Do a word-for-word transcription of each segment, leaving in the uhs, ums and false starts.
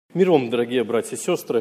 Мир вам, дорогие братья и сестры.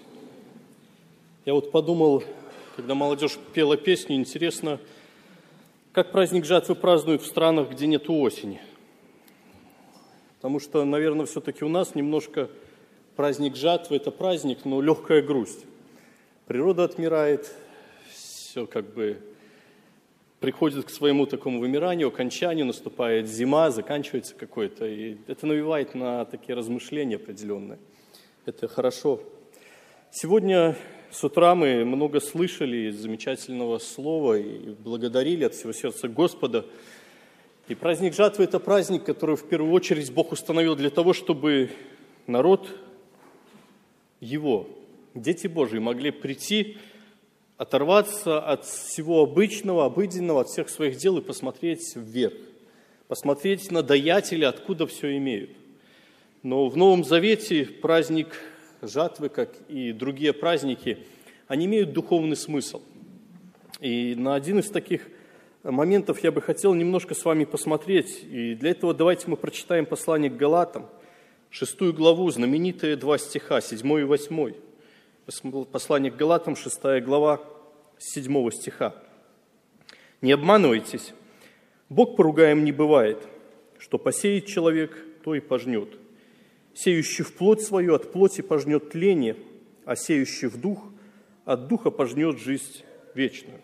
Я вот подумал, когда молодежь пела песню, интересно, как праздник жатвы празднуют в странах, где нет осени. Потому что, наверное, все-таки у нас немножко праздник жатвы – это праздник, но легкая грусть. Природа отмирает, все как бы приходит к своему такому вымиранию, окончанию, наступает зима, заканчивается какой-то. И это навевает на такие размышления определенные. Это хорошо. Сегодня с утра мы много слышали замечательного слова и благодарили от всего сердца Господа. И праздник жатвы – это праздник, который в первую очередь Бог установил для того, чтобы народ Его, дети Божьи, могли прийти, оторваться от всего обычного, обыденного, от всех своих дел и посмотреть вверх, посмотреть на даятеля, откуда все имеют. Но в Новом Завете праздник жатвы, как и другие праздники, они имеют духовный смысл. И на один из таких моментов я бы хотел немножко с вами посмотреть. И для этого давайте мы прочитаем послание к Галатам, шестую главу, знаменитые два стиха, седьмой и восьмой. Послание к Галатам, шестая глава, седьмого стиха. «Не обманывайтесь, Бог поругаем не бывает, что посеет человек, то и пожнет. Сеющий в плоть свою от плоти пожнет тление, а сеющий в дух от духа пожнет жизнь вечную».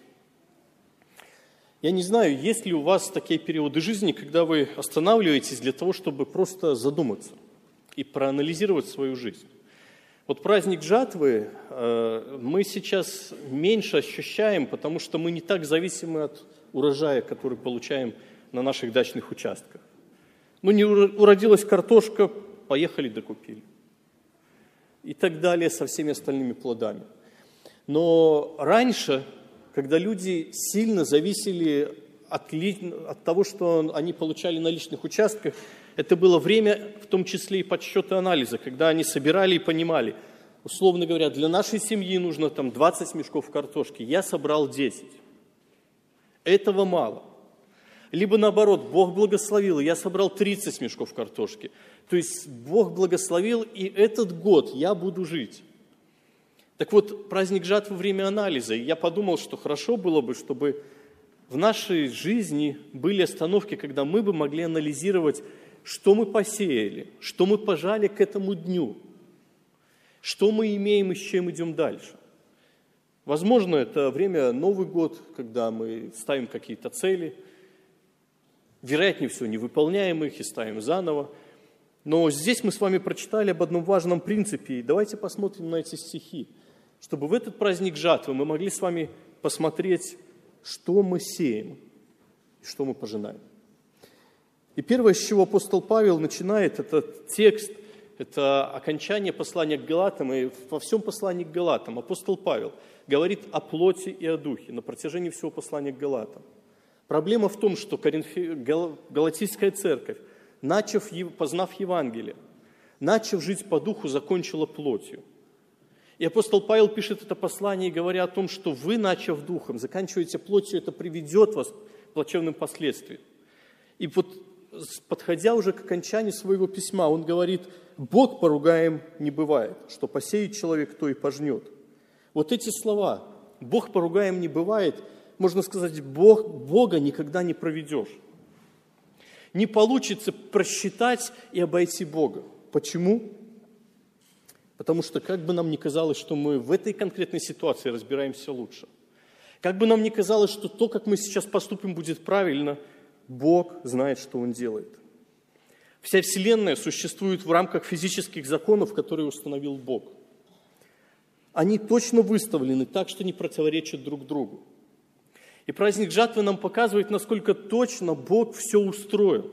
Я не знаю, есть ли у вас такие периоды жизни, когда вы останавливаетесь для того, чтобы просто задуматься и проанализировать свою жизнь. Вот праздник жатвы э, мы сейчас меньше ощущаем, потому что мы не так зависимы от урожая, который получаем на наших дачных участках. Ну, не уродилась картошка, поехали докупили. И так далее со всеми остальными плодами. Но раньше, когда люди сильно зависели от, от того, что они получали на личных участках, это было время, в том числе и подсчета анализа, когда они собирали и понимали, условно говоря, для нашей семьи нужно там двадцать мешков картошки, я собрал десять. Этого мало. Либо наоборот, Бог благословил, и я собрал тридцать мешков картошки. То есть Бог благословил, и этот год я буду жить. Так вот, праздник жатвы – время анализа. И я подумал, что хорошо было бы, чтобы в нашей жизни были остановки, когда мы бы могли анализировать, что мы посеяли, что мы пожали к этому дню, что мы имеем и с чем идем дальше. Возможно, это время Новый год, когда мы ставим какие-то цели, вероятнее всего не выполняем их и ставим заново. Но здесь мы с вами прочитали об одном важном принципе, и давайте посмотрим на эти стихи, чтобы в этот праздник жатвы мы могли с вами посмотреть, что мы сеем и что мы пожинаем. И первое, с чего апостол Павел начинает этот текст, это окончание послания к Галатам, и во всем послании к Галатам апостол Павел говорит о плоти и о духе на протяжении всего послания к Галатам. Проблема в том, что Галатийская церковь, начав, познав Евангелие, начав жить по духу, закончила плотью. И апостол Павел пишет это послание, говоря о том, что вы, начав духом, заканчиваете плотью, это приведет вас к плачевным последствиям. И вот, подходя уже к окончанию своего письма, он говорит: «Бог поругаем не бывает, что посеет человек, то и пожнет». Вот эти слова «Бог поругаем не бывает», можно сказать, Бог, Бога никогда не проведешь. Не получится просчитать и обойти Бога. Почему? Потому что как бы нам ни казалось, что мы в этой конкретной ситуации разбираемся лучше, как бы нам ни казалось, что то, как мы сейчас поступим, будет правильно, Бог знает, что Он делает. Вся Вселенная существует в рамках физических законов, которые установил Бог. Они точно выставлены так, что не противоречат друг другу. И праздник жатвы нам показывает, насколько точно Бог все устроил.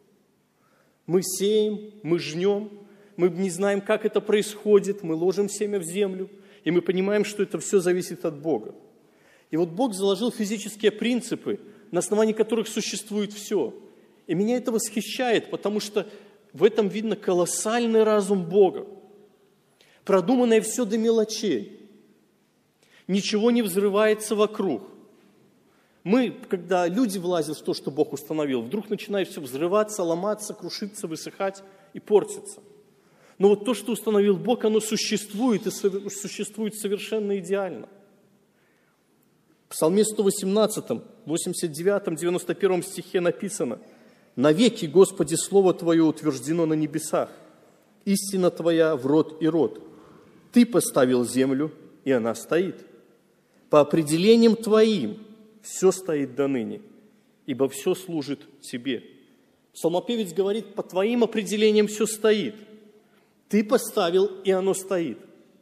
Мы сеем, мы жнем, мы не знаем, как это происходит, мы ложим семя в землю, и мы понимаем, что это все зависит от Бога. И вот Бог заложил физические принципы, на основании которых существует все. И меня это восхищает, потому что в этом видно колоссальный разум Бога. Продуманное все до мелочей. Ничего не взрывается вокруг. Мы, когда люди влазят в то, что Бог установил, вдруг начинает все взрываться, ломаться, крушиться, высыхать и портиться. Но вот то, что установил Бог, оно существует, и существует совершенно идеально. В Псалме сто восемнадцатом, восемьдесят девятом, девяносто первом стихе написано: «Навеки, Господи, Слово Твое утверждено на небесах, истина Твоя в род и род. Ты поставил землю, и она стоит. По определениям Твоим все стоит доныне, ибо все служит Тебе». Псалмопевец говорит: по Твоим определениям все стоит. Ты поставил, и оно стоит.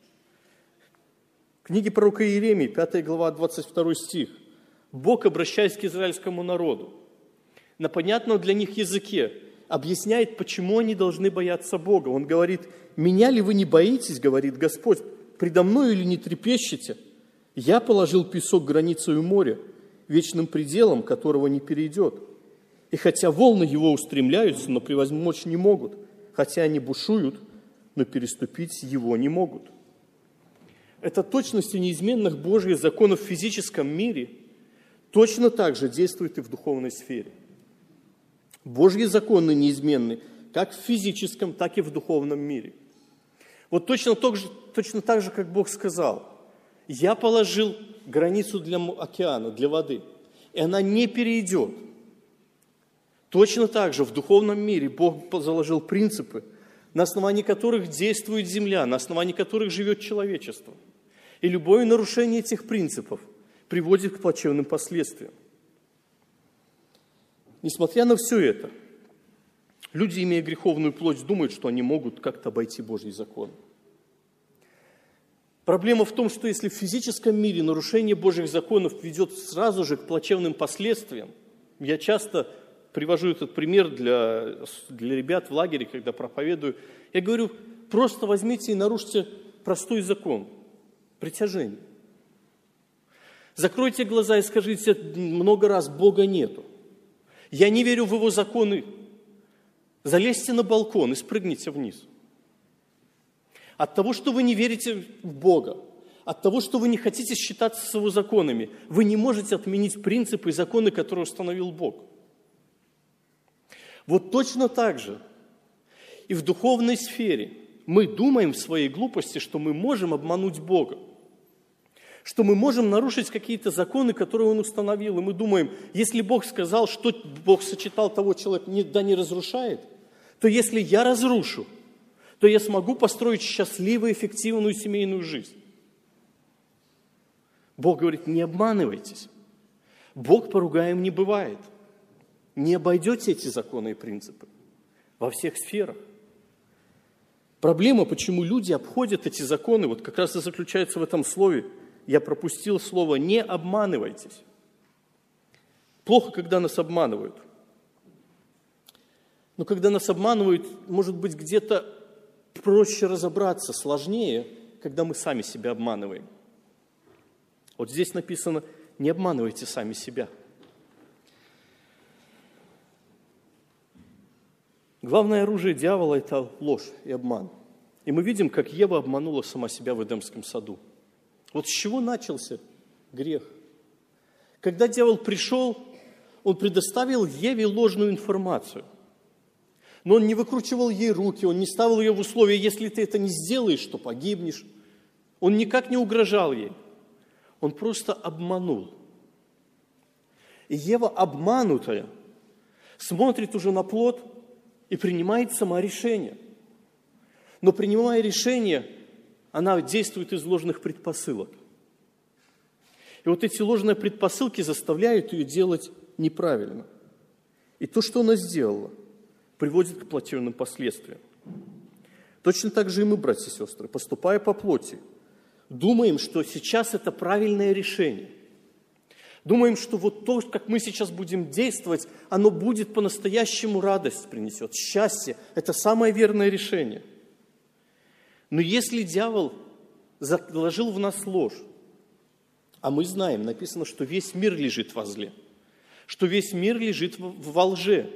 В книге пророка Иеремии, пятая глава, двадцать второй стих. Бог, обращаясь к израильскому народу, на понятном для них языке, объясняет, почему они должны бояться Бога. Он говорит: «Меня ли вы не боитесь, говорит Господь, предо мною ли не трепещете? Я положил песок границею моря, вечным пределом, которого не перейдет. И хотя волны его устремляются, но превозмочь не могут, хотя они бушуют, но переступить его не могут». Эта точность и неизменных Божьих законов в физическом мире точно так же действует и в духовной сфере. Божьи законы неизменны как в физическом, так и в духовном мире. Вот точно так же, точно так же, как Бог сказал: «Я положил границу для океана, для воды, и она не перейдет». Точно так же в духовном мире Бог заложил принципы, на основании которых действует земля, на основании которых живет человечество. И любое нарушение этих принципов приводит к плачевным последствиям. Несмотря на все это, люди, имея греховную плоть, думают, что они могут как-то обойти Божий закон. Проблема в том, что если в физическом мире нарушение Божьих законов ведет сразу же к плачевным последствиям, я часто привожу этот пример для, для ребят в лагере, когда проповедую, я говорю: просто возьмите и нарушите простой закон – притяжение. Закройте глаза и скажите много раз: Бога нету. Я не верю в Его законы. Залезьте на балкон и спрыгните вниз. От того, что вы не верите в Бога, от того, что вы не хотите считаться с Его законами, вы не можете отменить принципы и законы, которые установил Бог. Вот точно так же и в духовной сфере мы думаем в своей глупости, что мы можем обмануть Бога, что мы можем нарушить какие-то законы, которые Он установил. И мы думаем: если Бог сказал, что Бог сочетал, того человек не, да не разрушает, то если я разрушу, то я смогу построить счастливую, эффективную семейную жизнь. Бог говорит: не обманывайтесь. Бог поругаем не бывает. Не обойдете эти законы и принципы во всех сферах. Проблема, почему люди обходят эти законы, вот как раз и заключается в этом слове. Я пропустил слово «не обманывайтесь». Плохо, когда нас обманывают. Но когда нас обманывают, может быть, где-то проще разобраться, сложнее, когда мы сами себя обманываем. Вот здесь написано: не обманывайте сами себя. Главное оружие дьявола – это ложь и обман. И мы видим, как Ева обманула сама себя в Эдемском саду. Вот с чего начался грех? Когда дьявол пришел, он предоставил Еве ложную информацию. Но он не выкручивал ей руки, он не ставил ее в условия: если ты это не сделаешь, то погибнешь. Он никак не угрожал ей. Он просто обманул. И Ева, обманутая, смотрит уже на плод и принимает сама решение. Но принимая решение, она действует из ложных предпосылок. И вот эти ложные предпосылки заставляют ее делать неправильно. И то, что она сделала, приводит к плачевным последствиям. Точно так же и мы, братья и сестры, поступая по плоти, думаем, что сейчас это правильное решение. Думаем, что вот то, как мы сейчас будем действовать, оно будет по-настоящему радость принесет, счастье. Это самое верное решение. Но если дьявол заложил в нас ложь, а мы знаем, написано, что весь мир лежит во зле, что весь мир лежит во лже.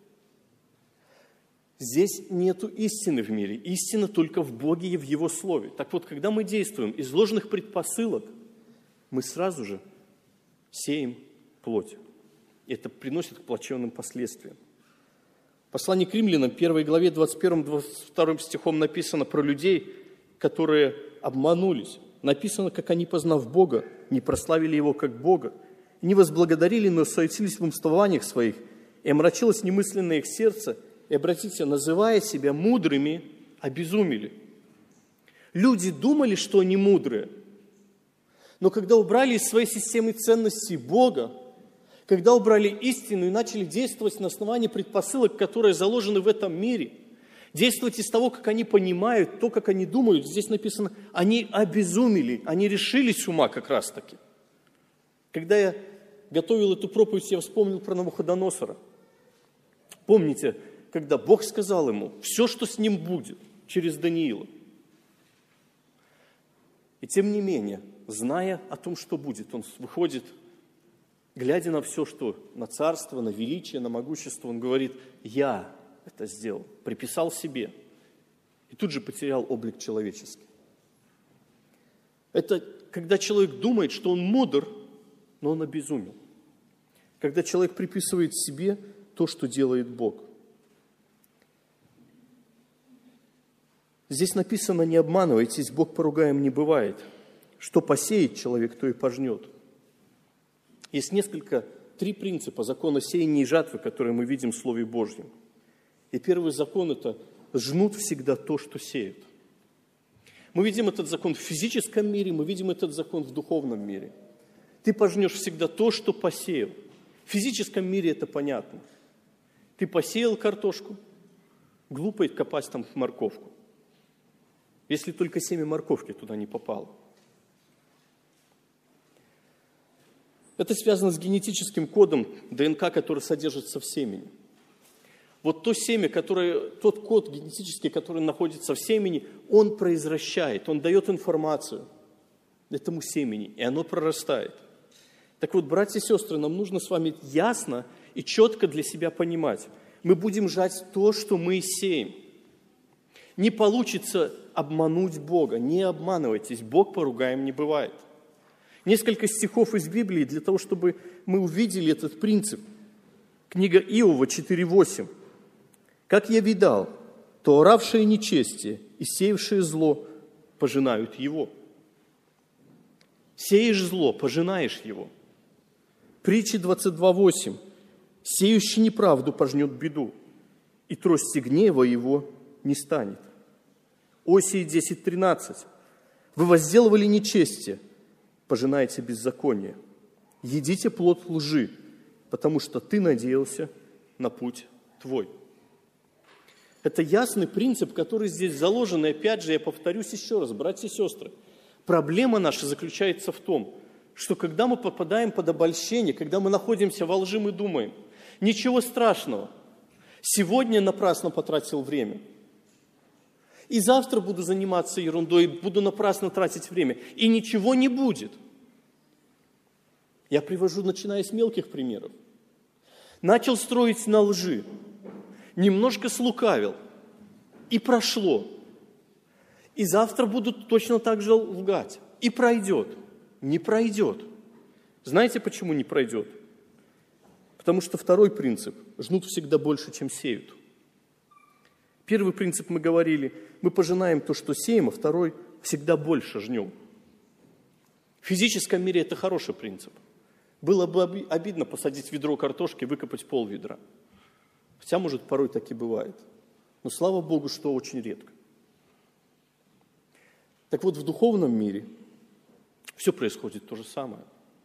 Здесь нету истины в мире, истина только в Боге и в Его Слове. Так вот, когда мы действуем из ложных предпосылок, мы сразу же сеем плоть. Это приносит к плачевным последствиям. В послании к Римлянам, первой главе, двадцать первым двадцать вторым стихом написано про людей, которые обманулись. Написано, как они, познав Бога, не прославили Его как Бога, не возблагодарили, но суетились в умствованиях своих, и омрачилось немысленное их сердце, и, обратите, называя себя мудрыми, обезумели. Люди думали, что они мудрые, но когда убрали из своей системы ценностей Бога, когда убрали истину и начали действовать на основании предпосылок, которые заложены в этом мире, действовать из того, как они понимают, то, как они думают, здесь написано, они обезумели, они решились с ума как раз-таки. Когда я готовил эту проповедь, я вспомнил про Навуходоносора. Помните, когда Бог сказал ему, все, что с ним будет, через Даниила. И тем не менее, зная о том, что будет, он выходит, глядя на все, что на царство, на величие, на могущество, он говорит, я это сделал, приписал себе. И тут же потерял облик человеческий. Это когда человек думает, что он мудр, но он обезумел. Когда человек приписывает себе то, что делает Бог. Здесь написано, не обманывайтесь, Бог поругаем не бывает. Что посеет человек, то и пожнет. Есть несколько, три принципа закона сеяния и жатвы, которые мы видим в Слове Божьем. И первый закон – это жнут всегда то, что сеют. Мы видим этот закон в физическом мире, мы видим этот закон в духовном мире. Ты пожнешь всегда то, что посеял. В физическом мире это понятно. Ты посеял картошку, глупо копать там морковку. Если только семя морковки туда не попало. Это связано с генетическим кодом ДНК, который содержится в семени. Вот то семя, которое, тот код генетический, который находится в семени, он произвращает, он дает информацию этому семени, и оно прорастает. Так вот, братья и сестры, нам нужно с вами ясно и четко для себя понимать. Мы будем жать то, что мы сеем. Не получится обмануть Бога, не обманывайтесь, Бог поругаем не бывает. Несколько стихов из Библии для того, чтобы мы увидели этот принцип. Книга Иова четыре восемь. «Как я видал, то оравшие нечестие и сеявшие зло пожинают его». Сеешь зло, пожинаешь его. Притча двадцать два восемь. «Сеющий неправду пожнет беду, и трости гнева его не станет». Осия десять тринадцать. «Вы возделывали нечестие, пожинаете беззаконие. Едите плод лжи, потому что ты надеялся на путь твой». Это ясный принцип, который здесь заложен. И опять же, я повторюсь еще раз, братья и сестры. Проблема наша заключается в том, что когда мы попадаем под обольщение, когда мы находимся во лжи, мы думаем, ничего страшного, сегодня напрасно потратил время. И завтра буду заниматься ерундой, буду напрасно тратить время. И ничего не будет. Я привожу, начиная с мелких примеров. Начал строить на лжи. Немножко слукавил. И прошло. И завтра буду точно так же лгать. И пройдет. Не пройдет. Знаете, почему не пройдет? Потому что второй принцип. Жнут всегда больше, чем сеют. Первый принцип мы говорили. Мы пожинаем то, что сеем, а второй всегда больше жнем. В физическом мире это хороший принцип. Было бы обидно посадить ведро картошки и выкопать пол ведра. Хотя, может, порой так и бывает. Но слава Богу, что очень редко. Так вот, в духовном мире все происходит то же самое.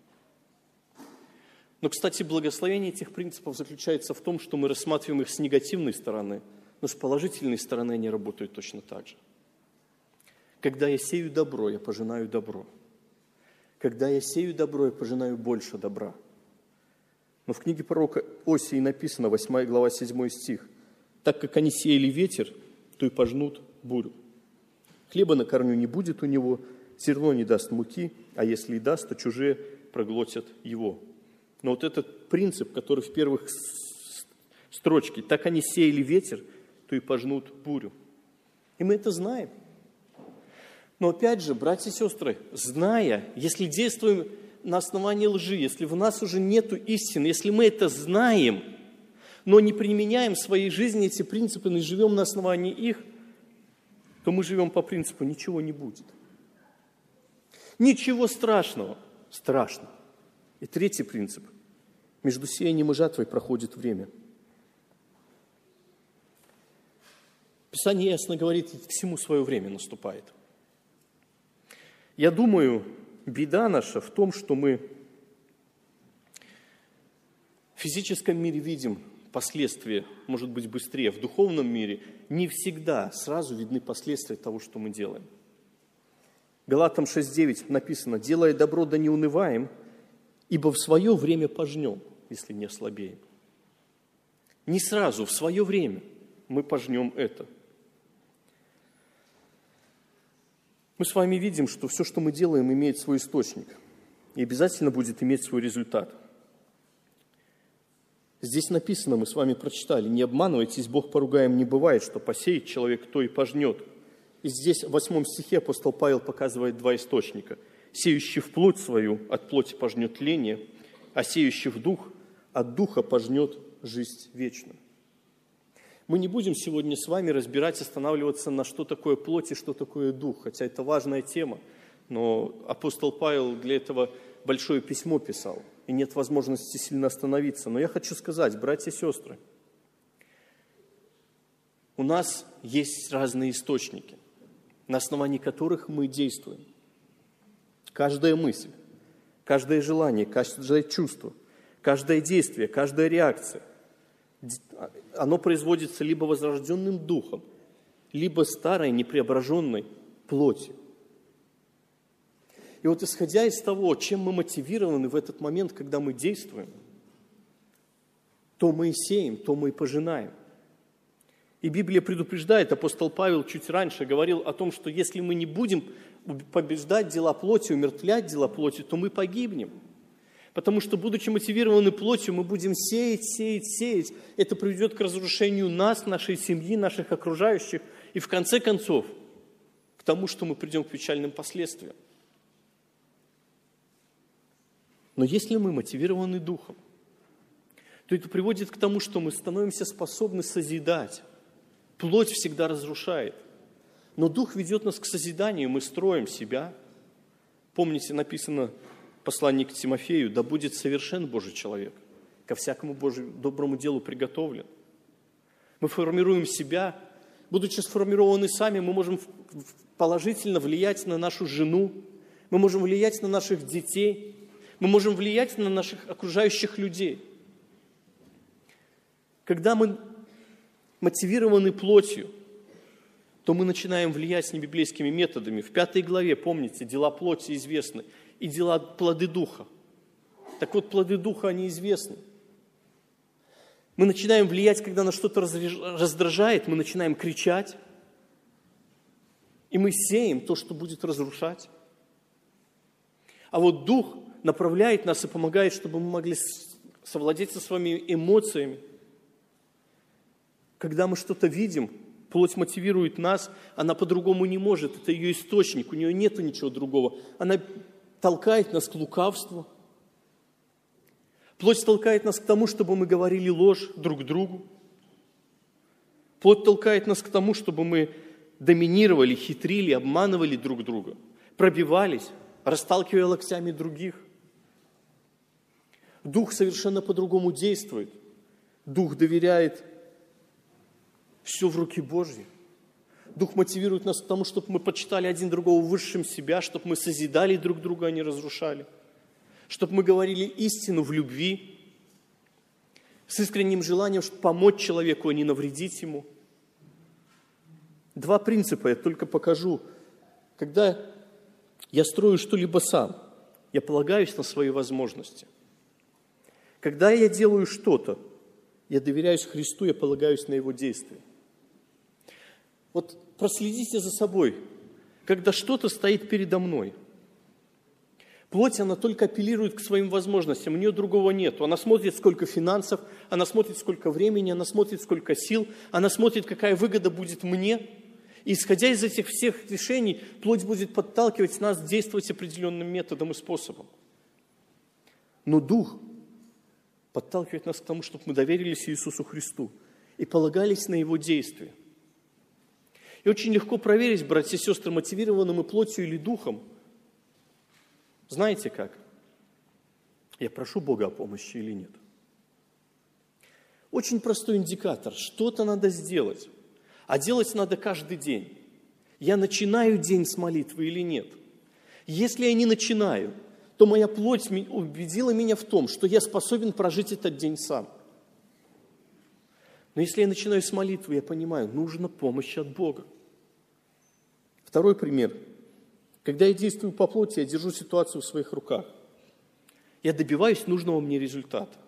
Но, кстати, благословение этих принципов заключается в том, что мы рассматриваем их с негативной стороны, но с положительной стороны они работают точно так же. Когда я сею добро, я пожинаю добро. Когда я сею добро, я пожинаю больше добра. Но в книге пророка Осии написано, восьмая глава, седьмой стих. «Так как они сеяли ветер, то и пожнут бурю. Хлеба на корню не будет у него, зерно не даст муки, а если и даст, то чужие проглотят его». Но вот этот принцип, который в первых строчке, «так они сеяли ветер, то и пожнут бурю». И мы это знаем. Но опять же, братья и сестры, зная, если действуем на основании лжи, если в нас уже нету истины, если мы это знаем, но не применяем в своей жизни эти принципы, не живем на основании их, то мы живем по принципу «ничего не будет». Ничего страшного. Страшно. И третий принцип. Между сеянием и жатвой проходит время. Писание ясно говорит, всему свое время наступает. Я думаю, беда наша в том, что мы в физическом мире видим последствия, может быть, быстрее. В духовном мире не всегда сразу видны последствия того, что мы делаем. Галатам шесть девять написано: «Делая добро, да не унываем, ибо в свое время пожнем, если не ослабеем». Не сразу, в свое время мы пожнем это. Мы с вами видим, что все, что мы делаем, имеет свой источник и обязательно будет иметь свой результат. Здесь написано, мы с вами прочитали: «Не обманывайтесь, Бог поругаем не бывает, что посеет человек, то и пожнет». И здесь в восьмом стихе апостол Павел показывает два источника. «Сеющий в плоть свою от плоти пожнет тление, а сеющий в дух от духа пожнет жизнь вечную». Мы не будем сегодня с вами разбирать, останавливаться на что такое плоть и что такое дух, хотя это важная тема, но апостол Павел для этого большое письмо писал, и нет возможности сильно остановиться. Но я хочу сказать, братья и сестры, у нас есть разные источники, на основании которых мы действуем. Каждая мысль, каждое желание, каждое чувство, каждое действие, каждая реакция, оно производится либо возрожденным духом, либо старой, непреображенной плотью. И вот исходя из того, чем мы мотивированы в этот момент, когда мы действуем, то мы и сеем, то мы и пожинаем. И Библия предупреждает, апостол Павел чуть раньше говорил о том, что если мы не будем побеждать дела плоти, умертвлять дела плоти, то мы погибнем. Потому что, будучи мотивированы плотью, мы будем сеять, сеять, сеять. Это приведет к разрушению нас, нашей семьи, наших окружающих. И в конце концов, к тому, что мы придем к печальным последствиям. Но если мы мотивированы духом, то это приводит к тому, что мы становимся способны созидать. Плоть всегда разрушает. Но дух ведет нас к созиданию, мы строим себя. Помните, написано в послании к Тимофею: «Да будет совершен Божий человек, ко всякому Божьему доброму делу приготовлен». Мы формируем себя. Будучи сформированы сами, мы можем положительно влиять на нашу жену, мы можем влиять на наших детей, мы можем влиять на наших окружающих людей. Когда мы мотивированы плотью, то мы начинаем влиять не библейскими методами. В пятой главе, помните, дела плоти известны, и дела плоды духа. Так вот, плоды духа, они известны. Мы начинаем влиять, когда нас что-то раздражает, мы начинаем кричать, и мы сеем то, что будет разрушать. А вот дух направляет нас и помогает, чтобы мы могли совладеть со своими эмоциями. Когда мы что-то видим, плоть мотивирует нас, она по-другому не может, это ее источник, у нее нет ничего другого. Она толкает нас к лукавству. Плоть толкает нас к тому, чтобы мы говорили ложь друг другу. Плоть толкает нас к тому, чтобы мы доминировали, хитрили, обманывали друг друга, пробивались, расталкивая локтями других. Дух совершенно по-другому действует. Дух доверяет все в руки Божьи. Дух мотивирует нас к тому, чтобы мы почитали один другого высшим себя, чтобы мы созидали друг друга, а не разрушали. Чтобы мы говорили истину в любви, с искренним желанием помочь человеку, а не навредить ему. Два принципа я только покажу. Когда я строю что-либо сам, я полагаюсь на свои возможности. Когда я делаю что-то, я доверяюсь Христу, я полагаюсь на Его действия. Вот проследите за собой, когда что-то стоит передо мной. Плоть, она только апеллирует к своим возможностям, у нее другого нет. Она смотрит, сколько финансов, она смотрит, сколько времени, она смотрит, сколько сил, она смотрит, какая выгода будет мне. И исходя из этих всех решений, плоть будет подталкивать нас действовать определенным методом и способом. Но дух подталкивает нас к тому, чтобы мы доверились Иисусу Христу и полагались на Его действия. И очень легко проверить, братья и сестры, мотивированы мы плотью или духом. Знаете как? Я прошу Бога о помощи или нет? Очень простой индикатор. Что-то надо сделать. А делать надо каждый день. Я начинаю день с молитвы или нет? Если я не начинаю, то моя плоть убедила меня в том, что я способен прожить этот день сам. Но если я начинаю с молитвы, я понимаю, нужна помощь от Бога. Второй пример. Когда я действую по плоти, я держу ситуацию в своих руках. Я добиваюсь нужного мне результата.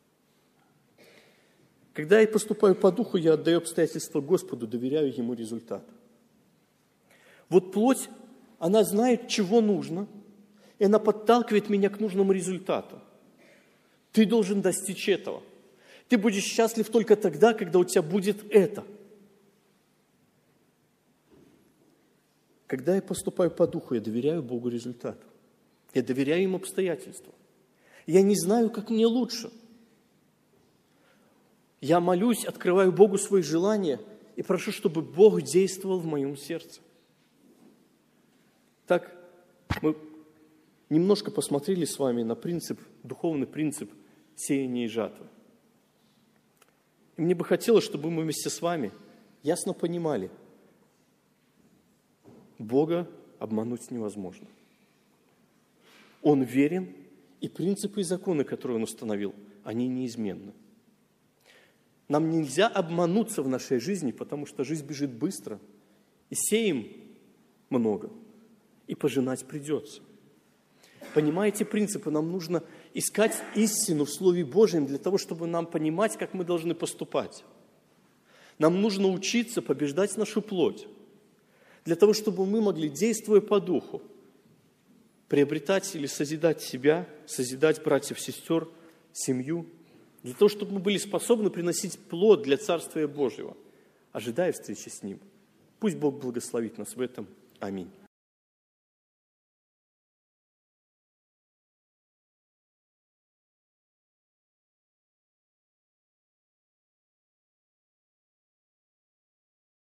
Когда я поступаю по духу, я отдаю обстоятельства Господу, доверяю Ему результат. Вот плоть, она знает, чего нужно, и она подталкивает меня к нужному результату. Ты должен достичь этого. Ты будешь счастлив только тогда, когда у тебя будет это. Когда я поступаю по духу, я доверяю Богу результату. Я доверяю Ему обстоятельствам. Я не знаю, как мне лучше. Я молюсь, открываю Богу свои желания и прошу, чтобы Бог действовал в моем сердце. Так, мы немножко посмотрели с вами на принцип, духовный принцип сеяния и жатвы. И мне бы хотелось, чтобы мы вместе с вами ясно понимали, Бога обмануть невозможно. Он верен, и принципы и законы, которые Он установил, они неизменны. Нам нельзя обмануться в нашей жизни, потому что жизнь бежит быстро, и сеем много, и пожинать придется. Понимаете принципы? Нам нужно искать истину в Слове Божьем для того, чтобы нам понимать, как мы должны поступать. Нам нужно учиться побеждать нашу плоть, для того, чтобы мы могли, действуя по духу, приобретать или созидать себя, созидать братьев, сестер, семью, для того, чтобы мы были способны приносить плод для Царствия Божьего, ожидая встречи с Ним. Пусть Бог благословит нас в этом. Аминь.